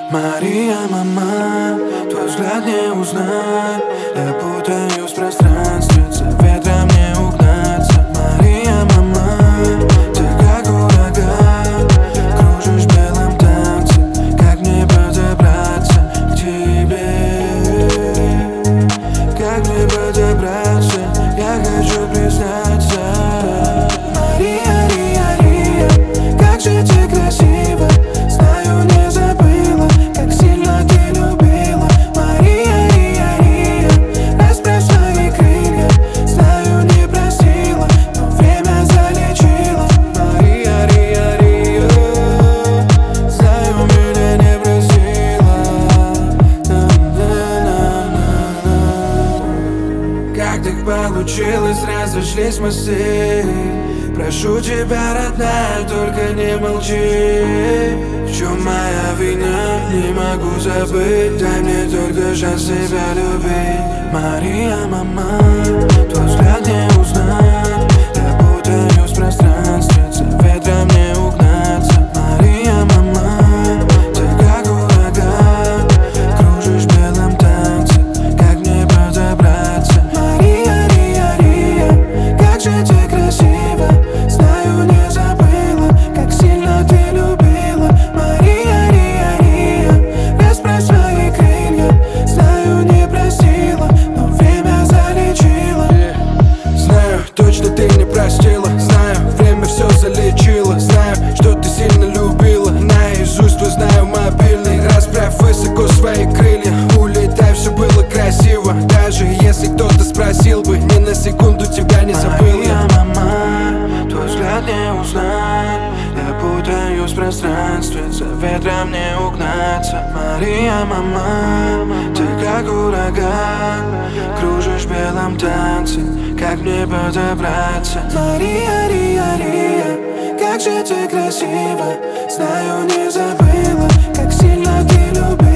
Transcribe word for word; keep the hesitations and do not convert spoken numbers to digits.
Мария, мама, твой взгляд не узнать. Я путаюсь в пространстве, за ветром не угнаться. Мария, мама, ты как ураган, кружишь в белом танце. Как мне подобраться к тебе? Как мне подобраться? Я хочу признаться. Мария, Рия, Рия, как же ты красива. Знаю, не забыла, как сильно ты любила. Мария, Рия, Рия, расправь свои крылья. Знаю, не простила, но время залечило. Мария, Рия, Рия, знаю, меня не простила. Как так получилось, разошлись мосты. Прошу тебя, родная, только не молчи. В чем моя вина, не могу забыть. Дай мне только шанс себя любить. Мария, мама, твой взгляд не узнать. Я путаюсь в пространстве, за ветром не угнаться. Мария, мама, ты как ураган, кружишь в белом танце. Как мне подобраться? Мария, Рия, Рия, как же ты красива. Знаю, не забыла, как сильно ты любила. Мария, Рия, Рия, расправь свои крылья. Знаю, не простила, но время залечило. Знаю, точно ты не простила. Знаю, время все залечило. Знаю, что ты сильно любила. Наизусть твой знаю мобильный. Расправь высоко свои крылья. Улетай, все было красиво. Даже если кто-то спросил бы, ни на секунду тебя не забыл я. Мама, твой взгляд не узнать. Я путаюсь в пространстве, за ветром не угнаться. Мария, мама, ты как ураган, кружишь в белом танце. Как мне подобраться? Мария, Рия, Рия, как же ты красива. Знаю, не забыла, как сильно ты любила.